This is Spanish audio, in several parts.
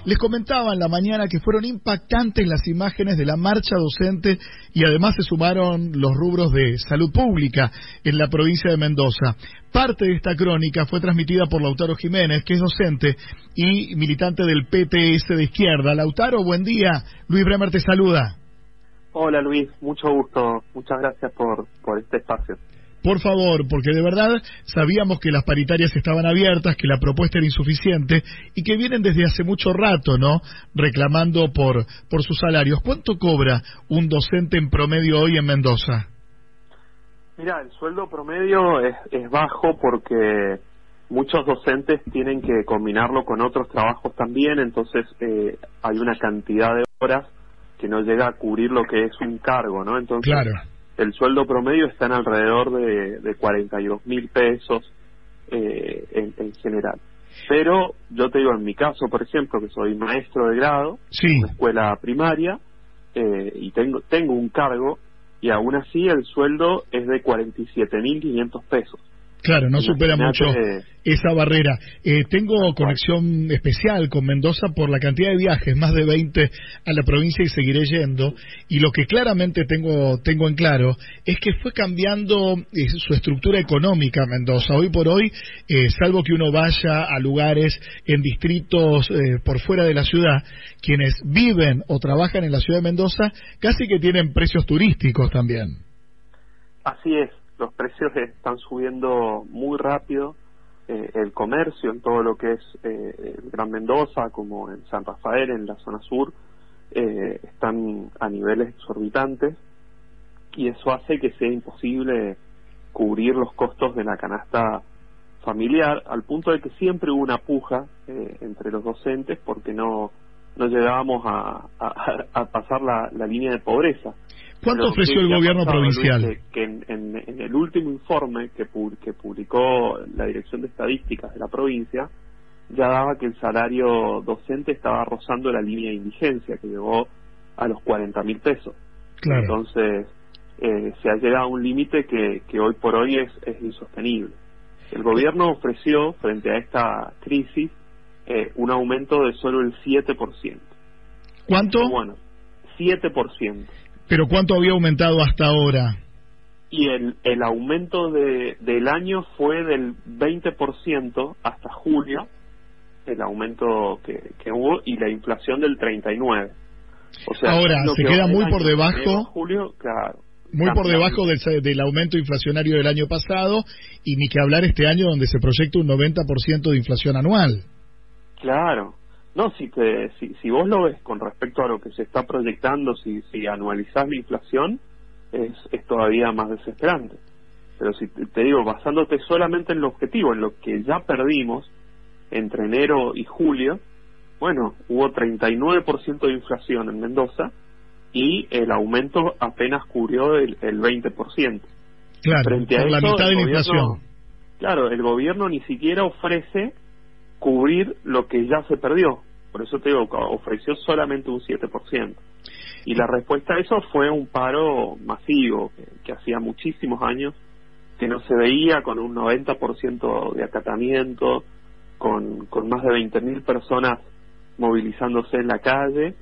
Les comentaba en la mañana que fueron impactantes las imágenes de la marcha docente y además se sumaron los rubros de salud pública en la provincia de Mendoza. Parte de esta crónica fue transmitida por Lautaro Jiménez, que es docente y militante del PTS de izquierda. Lautaro, buen día. Luis Bremer te saluda. Hola Luis, mucho gusto. Muchas gracias por este espacio. Por favor, porque de verdad sabíamos que las paritarias estaban abiertas, que la propuesta era insuficiente y que vienen desde hace mucho rato, ¿no?, reclamando por sus salarios. ¿Cuánto cobra un docente en promedio hoy en Mendoza? Mira, el sueldo promedio es bajo porque muchos docentes tienen que combinarlo con otros trabajos también, entonces hay una cantidad de horas que no llega a cubrir lo que es un cargo, ¿no? Entonces, claro, el sueldo promedio está en alrededor de 42.000 pesos en general. Pero yo te digo, en mi caso, por ejemplo, que soy maestro de grado, sí, en una escuela primaria, y tengo un cargo, y aún así el sueldo es de 47.500 pesos. Claro, no supera mucho Imagínate, esa barrera. Tengo conexión especial con Mendoza por la cantidad de viajes, más de 20 a la provincia, y seguiré yendo. Y lo que claramente tengo en claro es que fue cambiando su estructura económica Mendoza. Hoy por hoy, salvo que uno vaya a lugares en distritos por fuera de la ciudad, quienes viven o trabajan en la ciudad de Mendoza casi que tienen precios turísticos también. así es. Los precios están subiendo muy rápido, el comercio en todo lo que es el Gran Mendoza, como en San Rafael, en la zona sur, están a niveles exorbitantes, y eso hace que sea imposible cubrir los costos de la canasta familiar, al punto de que siempre hubo una puja entre los docentes porque no llegábamos a pasar la línea de pobreza. ¿Cuánto ofreció el gobierno provincial? Luis, que en el último informe que publicó la Dirección de Estadísticas de la provincia, ya daba que el salario docente estaba rozando la línea de indigencia, que llegó a los 40.000 pesos. Claro. Entonces, se ha llegado a un límite que hoy por hoy es insostenible. El gobierno ofreció, frente a esta crisis, un aumento de solo el 7%. ¿Cuánto? Bueno, 7%. ¿Pero cuánto había aumentado hasta ahora? Y el aumento del año fue del 20% hasta julio, el aumento que hubo, y la inflación del 39%. O sea, ahora, se queda muy por debajo, julio, claro, muy por debajo del aumento inflacionario del año pasado, y ni que hablar este año donde se proyecta un 90% de inflación anual. Claro. No, si vos lo ves con respecto a lo que se está proyectando, si anualizás la inflación, es todavía más desesperante. Pero si te digo, basándote solamente en el objetivo, en lo que ya perdimos entre enero y julio, bueno, hubo 39% de inflación en Mendoza y el aumento apenas cubrió el 20%. Claro, frente a por la eso, mitad de la inflación. Claro, el gobierno ni siquiera ofrece cubrir lo que ya se perdió. Por eso te digo, ofreció solamente un 7%. Y la respuesta a eso fue un paro masivo, que hacía muchísimos años que no se veía, con un 90% de acatamiento, con más de 20.000 personas movilizándose en la calle,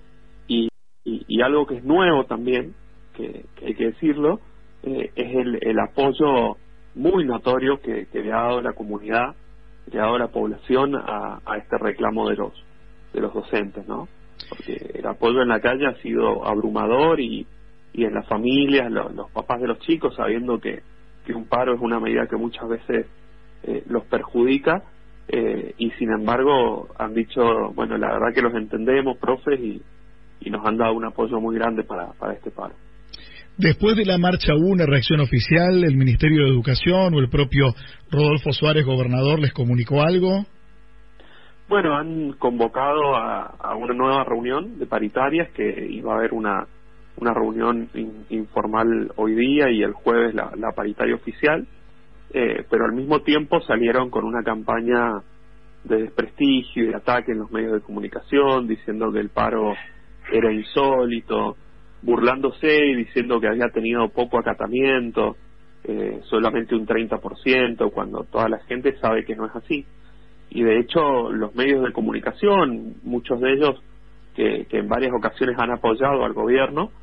y algo que es nuevo también, que hay que decirlo, es el apoyo muy notorio que le ha dado la comunidad, que ha dado la población a este reclamo de los docentes, ¿no? Porque el apoyo en la calle ha sido abrumador, y en las familias, los papás de los chicos, sabiendo que un paro es una medida que muchas veces los perjudica, y sin embargo han dicho, bueno, la verdad que los entendemos, profes, y nos han dado un apoyo muy grande para este paro. Después de la marcha hubo una reacción oficial, el Ministerio de Educación o el propio Rodolfo Suárez, gobernador, ¿les comunicó algo? Bueno, han convocado a una nueva reunión de paritarias, que iba a haber una reunión informal hoy día, y el jueves la paritaria oficial, pero al mismo tiempo salieron con una campaña de desprestigio y de ataque en los medios de comunicación, diciendo que el paro era insólito, burlándose y diciendo que había tenido poco acatamiento, solamente un 30%, cuando toda la gente sabe que no es así. y de hecho los medios de comunicación, muchos de ellos que en varias ocasiones han apoyado al gobierno,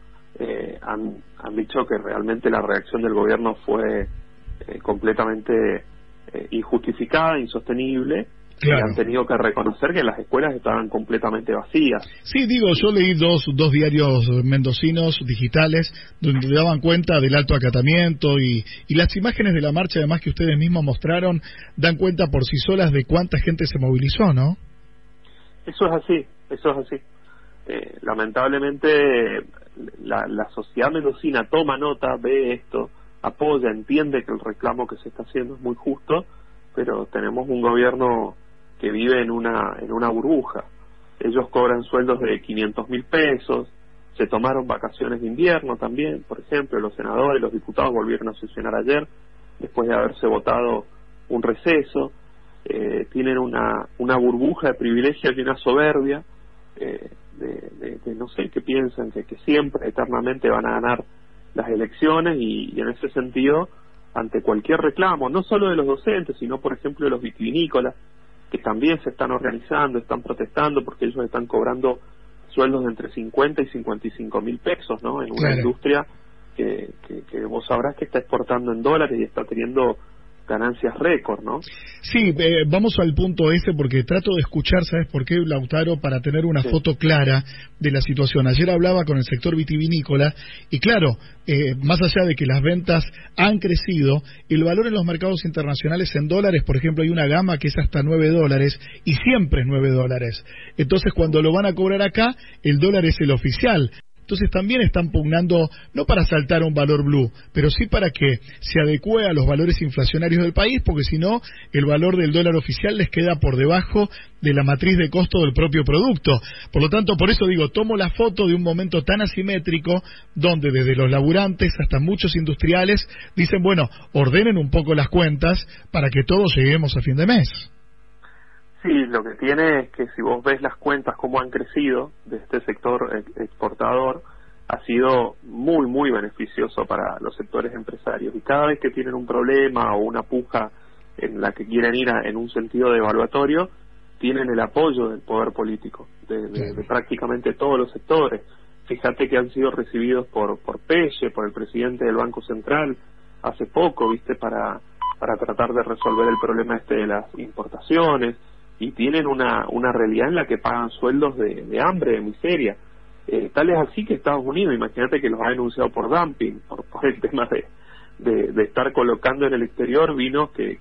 han dicho que realmente la reacción del gobierno fue completamente injustificada, insostenible. Claro. Y han tenido que reconocer que las escuelas estaban completamente vacías. Sí, digo, yo leí dos diarios mendocinos digitales donde daban cuenta del alto acatamiento y las imágenes de la marcha, además, que ustedes mismos mostraron, dan cuenta por sí solas de cuánta gente se movilizó, ¿no? Eso es así, eso es así. Lamentablemente la sociedad mendocina toma nota, ve esto, apoya, entiende que el reclamo que se está haciendo es muy justo, pero tenemos un gobierno que vive en una burbuja. Ellos cobran sueldos de 500.000 pesos, se tomaron vacaciones de invierno también, por ejemplo, los senadores, los diputados volvieron a sesionar ayer, después de haberse votado un receso, tienen una burbuja de privilegios y una soberbia, de no sé qué piensan, que siempre, eternamente van a ganar las elecciones, y en ese sentido, ante cualquier reclamo, no solo de los docentes, sino por ejemplo de los vitivinícolas, que también se están organizando, están protestando porque ellos están cobrando sueldos de entre 50 y 55.000 pesos, ¿no? En una industria que vos sabrás que está exportando en dólares y está teniendo ganancias récord, ¿no? Sí, vamos al punto ese porque trato de escuchar, ¿sabes por qué, Lautaro? Para tener una foto clara de la situación. Ayer hablaba con el sector vitivinícola y claro, más allá de que las ventas han crecido, el valor en los mercados internacionales en dólares, por ejemplo, hay una gama que es hasta $9 y siempre es $9. Entonces, cuando lo van a cobrar acá, el dólar es el oficial. Entonces también están pugnando, no para saltar a un valor blue, pero sí para que se adecue a los valores inflacionarios del país, porque si no, el valor del dólar oficial les queda por debajo de la matriz de costo del propio producto. Por lo tanto, por eso digo, tomo la foto de un momento tan asimétrico, donde desde los laburantes hasta muchos industriales dicen, bueno, ordenen un poco las cuentas para que todos lleguemos a fin de mes. Sí, lo que tiene es que si vos ves las cuentas cómo han crecido de este sector exportador, ha sido muy, muy beneficioso para los sectores empresarios. Y cada vez que tienen un problema o una puja en la que quieren ir en un sentido devaluatorio, tienen el apoyo del poder político, de prácticamente todos los sectores. Fíjate que han sido recibidos por Pelle, por el presidente del Banco Central, hace poco, ¿viste? Para tratar de resolver el problema de las importaciones. Y tienen una realidad en la que pagan sueldos de hambre, de miseria. Tal es así que Estados Unidos, imagínate que los ha denunciado por dumping, por el tema de estar colocando en el exterior vinos que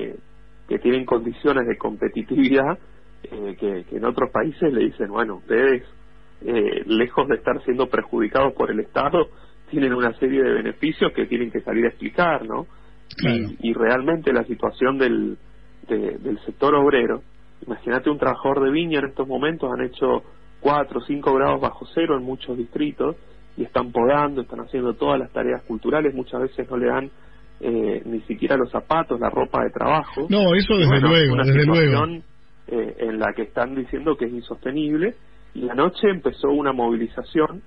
tienen condiciones de competitividad que en otros países le dicen, bueno, ustedes, lejos de estar siendo perjudicados por el Estado, tienen una serie de beneficios que tienen que salir a explicar, ¿no? Claro. Y realmente la situación del sector obrero, imagínate un trabajador de viña en estos momentos, han hecho 4 o 5 grados bajo cero en muchos distritos y están podando, están haciendo todas las tareas culturales, muchas veces no le dan ni siquiera los zapatos, la ropa de trabajo. No, eso desde luego, una desde situación en la que están diciendo que es insostenible, y anoche empezó una movilización,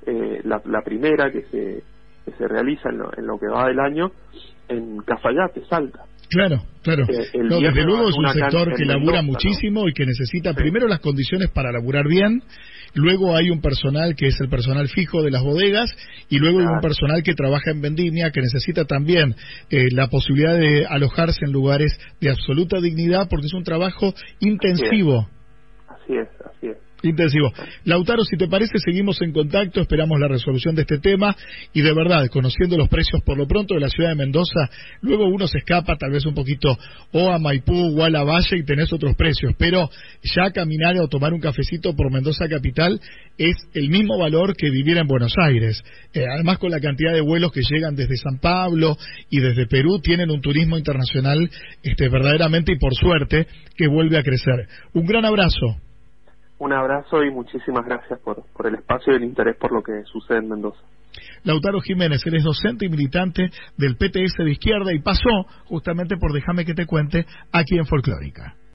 la primera que se realiza en lo que va del año en Cafayate, Salta. Claro. No, desde luego es un sector que labura muchísimo, ¿no? Y que necesita primero las condiciones para laburar bien, luego hay un personal que es el personal fijo de las bodegas, y luego hay un personal que trabaja en vendimia que necesita también la posibilidad de alojarse en lugares de absoluta dignidad, porque es un trabajo intensivo. Así es. Intensivo. Lautaro, si te parece, seguimos en contacto, esperamos la resolución de este tema, y de verdad, conociendo los precios por lo pronto de la ciudad de Mendoza, luego uno se escapa tal vez un poquito o a Maipú o a La Valle y tenés otros precios, pero ya caminar o tomar un cafecito por Mendoza capital es el mismo valor que vivir en Buenos Aires. Además, con la cantidad de vuelos que llegan desde San Pablo y desde Perú, tienen un turismo internacional verdaderamente, y por suerte, que vuelve a crecer. Un gran abrazo. Un abrazo y muchísimas gracias por el espacio y el interés por lo que sucede en Mendoza. Lautaro Jiménez, él es docente y militante del PTS de izquierda y pasó justamente por Déjame que te cuente aquí en Folclórica.